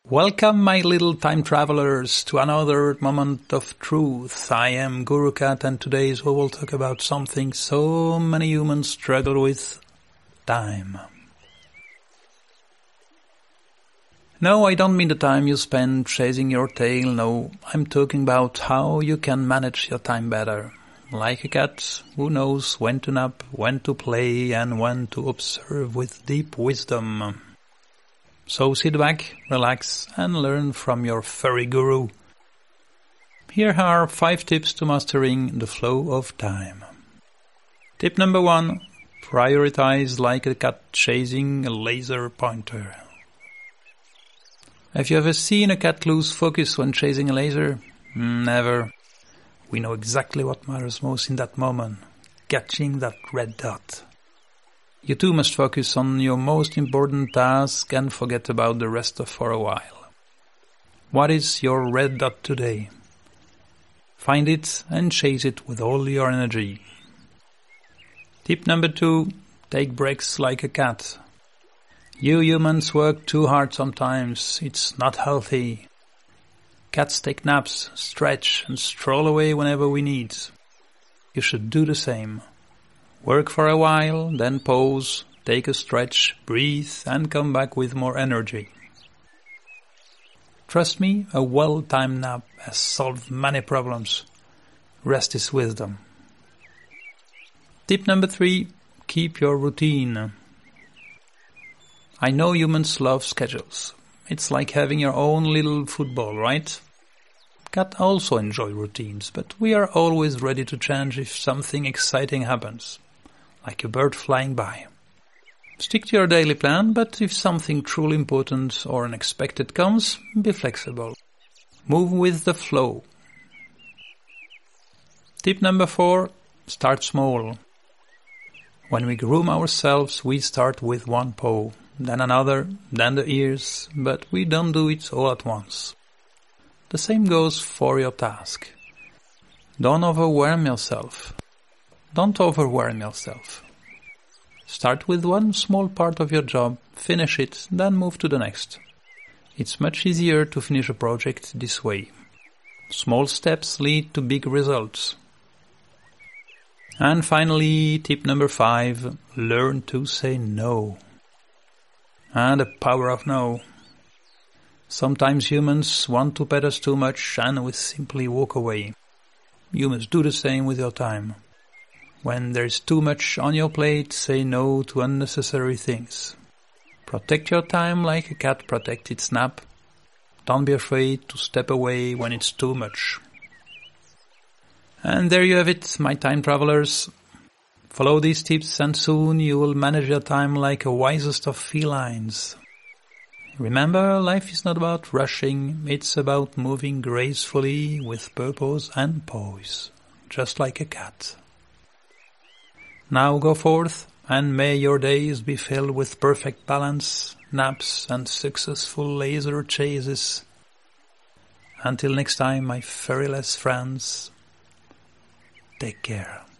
Welcome, my little time travelers, to another moment of truth. I am Guru Cat, and today we will talk about something so many humans struggle with: time. No, I don't mean the time you spend chasing your tail. No, I'm talking about how you can manage your time better. Like a cat who knows when to nap, when to play, and when to observe with deep wisdom. So sit back, relax, and learn from your furry guru. Here are 5 tips to mastering the flow of time. Tip number 1. Prioritize like a cat chasing a laser pointer. Have you ever seen a cat lose focus when chasing a laser? Never. We know exactly what matters most in that moment: catching that red dot. You too must focus on your most important task and forget about the rest for a while. What is your red dot today? Find it and chase it with all your energy. Tip number 2. Take breaks like a cat. You humans work too hard sometimes. It's not healthy. Cats take naps, stretch, and stroll away whenever we need. You should do the same. Work for a while, then pause, take a stretch, breathe, and come back with more energy. Trust me, a well-timed nap has solved many problems. Rest is wisdom. Tip number 3. Keep your routine. I know humans love schedules. It's like having your own little football, right? Cats also enjoy routines, but we are always ready to change if something exciting happens, like a bird flying by. Stick to your daily plan, but if something truly important or unexpected comes, be flexible. Move with the flow. Tip number 4. Start small. When we groom ourselves, we start with one paw, then another, then the ears, but we don't do it all at once. The same goes for your task. Don't overwhelm yourself. Start with one small part of your job, finish it, then move to the next. It's much easier to finish a project this way. Small steps lead to big results. And finally, tip number 5, learn to say no. And the power of no. Sometimes humans want to pet us too much and we simply walk away. You must do the same with your time. When there is too much on your plate, say no to unnecessary things. Protect your time like a cat protects its nap. Don't be afraid to step away when it's too much. And there you have it, my time travelers. Follow these tips and soon you will manage your time like a wisest of felines. Remember, life is not about rushing, it's about moving gracefully with purpose and poise, just like a cat. Now go forth, and may your days be filled with perfect balance, naps, and successful laser chases. Until next time, my furryless friends, take care.